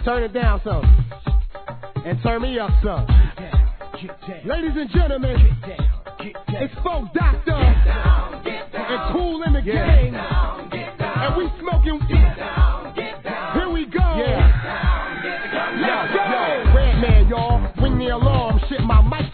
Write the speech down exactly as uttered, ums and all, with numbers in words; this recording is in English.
Turn it down some. And turn me up some. Ladies and gentlemen, it's Folk Doctor and Cool in the Yeah. Gang. And we smoking. Here we go. Yeah. Let's go. Red man, y'all. Ring the alarm. Shit, my mic